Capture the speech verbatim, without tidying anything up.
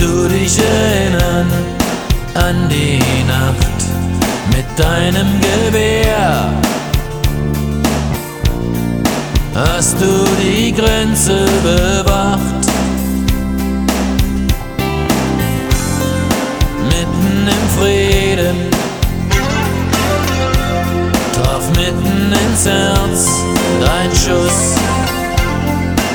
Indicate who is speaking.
Speaker 1: du dich erinnern an die Nacht mit deinem Gewehr? Hast du die Grenze bewacht? Mitten im Frieden, traf mitten ins Herz dein Schuss.